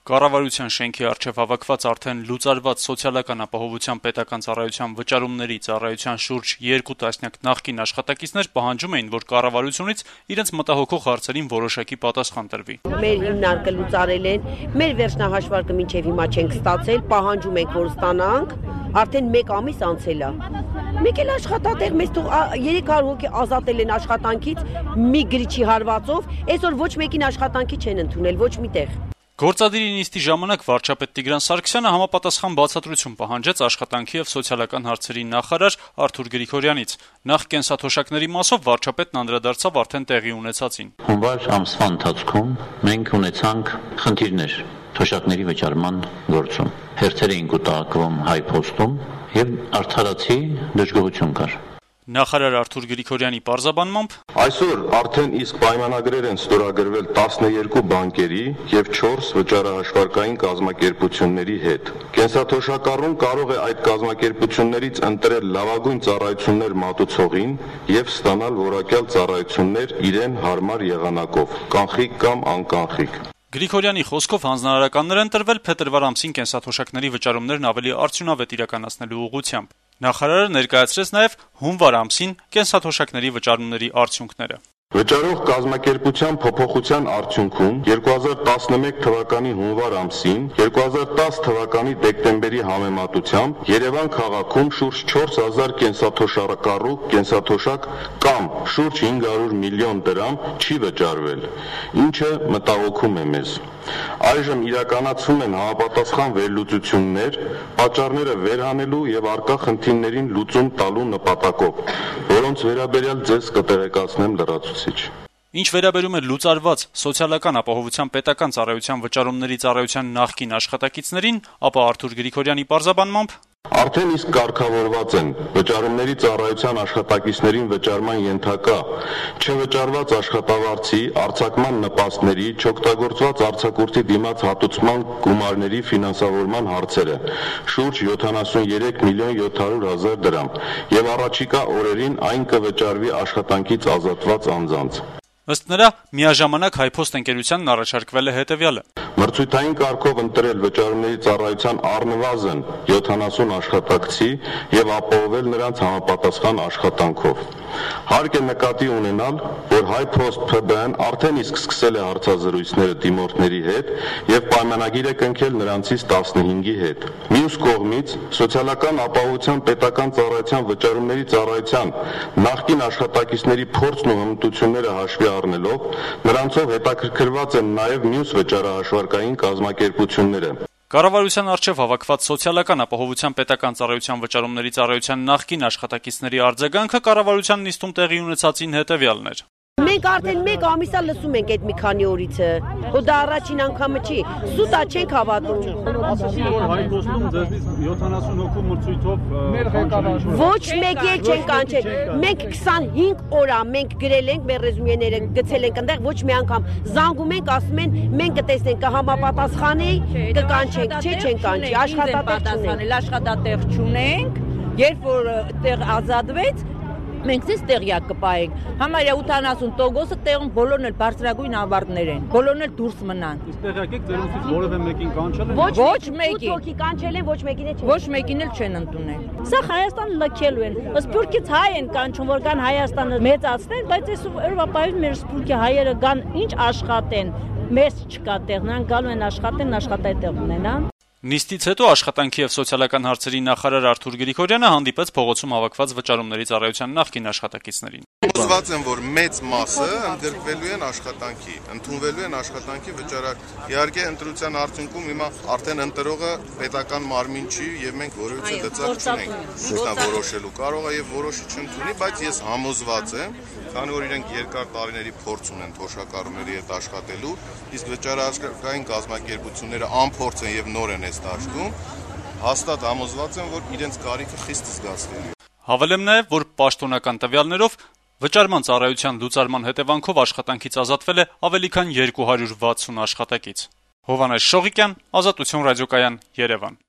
Կառավարության շենքի առջև հավաքված արդեն լուծարված սոցիալական ապահովության պետական ծառայության վճարումների ծառայության շուրջ 2 տասնյակ նախկին աշխատակիցներ պահանջում էին, որ կառավարությունից իրենց մտահոգող հարցերին որոշակի պատասխան տրվի։ Մեր հիմնարկը լուծարել են, մեր վերջնահաշվարկը մինչև հիմա չենք ստացել, պահանջում ենք, որ ստանանք, արդեն 1 ամիս անցել է։ Մեկ էլ աշխատատեղ մեզ 300 հոգի ազատել են աշխատանքից մի գրիչի հարվածով, այսօր ոչ մեկին աշխատանքի չեն ընդունել, ոչ միտեղ։ Գործադիրի նիստի ժամանակ վարչապետ Տիգրան Սարգսյանը համապատասխան բացատրություն պահանջեց աշխատանքի եւ սոցիալական հարցերի նախարար Արթուր Գրիգորյանից։ Նախ կենսաթոշակների մասով վարչապետն անդրադարձավ արդեն տեղի ունեցածին։ Հունվար ամսվա ընթացքում մենք ունեցանք խնդիրներ թոշակների վճարման գործում։ Հերթեր էին կուտակվում Հայ Փոստում եւ արդարացի դժգոհություն կար։ Նախարար Արթուր Գրիգորյանի պարզաբանմամբ այսօր արդեն իսկ պայմանագրեր են ստորագրվել 12 բանկերի եւ 4 վճարահաշվարկային կազմակերպությունների հետ։ Կենսաթոշակառուն կարող է այդ կազմակերպություններից ընտրել լավագույն ծառայություններ մատուցողին եւ ստանալ որակյալ ծառայություններ իրեն հարմար եղանակով, կանխիկ կամ անկանխիկ։ Գրիգորյանի խոսքով հանձնարարականներ են տրվել փետրվար ամսին կենսաթոշակների վճարումներն ավելի արդյունավետ իրականացնելու ուղղությամբ։ Նախարարը ներկայացրեց նաև հունվար ամսին կենսաթոշակների վճարումների արդյունքները։ Վճարող կազմակերպության փոփոխության արդյունքում 2011 թվականի հունվար ամսին 2010 թվականի դեկտեմբերի համեմատությամբ Երևան քաղաքում շուրջ 4000 կենսաթոշակառու կենսաթոշակ կամ շուրջ 500 միլիոն դրամ չի վճարվել, ինչը մտահոգում է մեզ։ Այժմ իրականացվում են համապատասխան վերլուծություններ, պատճառները վերհանելու եւ առկա խնդիրներին լուծում տալու նպատակով, որոնց վերաբերյալ ձեզ կտեղեկացնեմ լրացուցիչ։ Ինչ վերաբերում է լուծարված սոցիալական ապահովության պետական ծառայության վճարումների ծառայության նախկին աշխատակիցներին, ապա Արթուր Գրիգորյանի պարզաբանմամբ Արդեն իսկ կարգավորված են վճարումների ծառայության աշխատակիցներին վճարման ենթակա չվճարված աշխատավարձի, արձակման նպաստների, չօգտագործված արձակուրդի դիմաց հատուցման գումարների ֆինանսավորման հարցերը, շուրջ 73 միլիոն 700 հազար դրամ, եւ առաջիկա օրերին այն կվճարվի աշխատանքից ազատված անձանց։ Ըստ նրա, միաժամանակ Հայփոստ ընկերությանն առաջարկվել է հետևյալը. Մրցույթային կարգով ընտրել վճարումների ծառայության առնվազն 70 աշխատակցի եւ ապահովել նրանց համապատասխան աշխատանքով։ Հարկ է նկատի ունենալ, որ Հայփոստ ՓԲ-ն արդեն իսկ սկսել է հարցազրույցները դիմորդների հետ եւ պայմանագիր է կնքել նրանցից 15-ի հետ։ Մյուս կողմից, սոցիալական ապահովության պետական ծառայության վճարումների ծառայության նախկին աշխատակիցների փորձն ու հմտությունները հաշվի առնելով, նրանցով հետաքրքրված են նաեւ մյուս վճարահաշվարկային կազմակերպությունները։ Կառավարության առջև հավաքված սոցիալական ապահովության պետական ծառայության վճարումների ծառայության նախկին աշխատակիցների արձագանքը կառավարության նիստում տեղի ունեցածին հետևյալն էր. Մենք արդեն 1 ամիսա լսում ենք այդ մի քանի օրիցը, ու դա առաջին անգամը չի, սուտա չենք հավատում։ Ասացին, որ Հայփոստում ձեզնից 70 հոգու մրցույթով Ոչ մեկի էլ չենք կանչել։ Մենք 25 օր մենք գրել ենք մեր ռեզումեները, գցել ենք այնտեղ, ոչ մի անգամ զանգում ենք, ասում են, մենք կտեսնենք, կհամապատասխանի, կկանչենք, չէ, չենք կանչի, աշխատատեղ չունենք, երբ որ տեղ ազատվեց, մենք ցես տեղյակ կպայենք։ Համարյա 80% տեղում բոլորն էլ բարձրագույն ավարտներ են։ Բոլորն էլ դուրս մնան։ Իսկ տեղյակ եք ձերոնցից որևէ մեկին կանչել են։ Ոչ մեկին։ Ոքի կանչել են, ոչ մեկին էլ չեն։ Ոչ մեկին էլ չեն ընդունել։ Սա Հայաստանը լքելու են։ Սփյուռքից հայ են կանչում, որ կան Հայաստանը մեծացնեն, բայց այս Եվրոպայում մեր սփյուռքի հայերը կան ինչ աշխատեն։ Մեզ չկա տեղ, նրանք գալու են աշխատեն, աշխատատեղ ունենան։ Նիստից հետո աշխատանքի եւ սոցիալական հարցերի նախարար Արթուր Գրիգորյանը հանդիպեց փողոցում հավաքված վճարումների ծառայության նախկին աշխատակիցներին։ Ուզված եմ, որ մեծ մասը ընդգրկվելու են աշխատանքի, ընդունվելու են աշխատանքի վճարակ։ Իհարկե ընտրության արդյունքում հիմա արդեն ընտրողը պետական մարմին չի եւ մենք որևէ լծակ չունենք նա որոշելու։ Կարող է եւ որոշի չընդունի, բայց ես համոզված եմ, քանի որ իրենք երկար տարիների փորձ ունեն թոշակառուների հետ աշխատելու, իսկ վճարահաշվարկային կազմակերպությունները անփորձ են եւ նոր են այս դաշտում, հաստատ համոզված եմ, որ իրենց կարիքը խիստ զգացվելու է։ Հավելեմ նաեւ, որ պաշտոնական տվյալներով վճարման ծառայության լուծարման հետևանքով աշխատանքից ազատվել է ավելի քան 260 աշխատակից։ Հովհաննես Շողիկյան, Ազատություն ռադիոկայան, Երևան։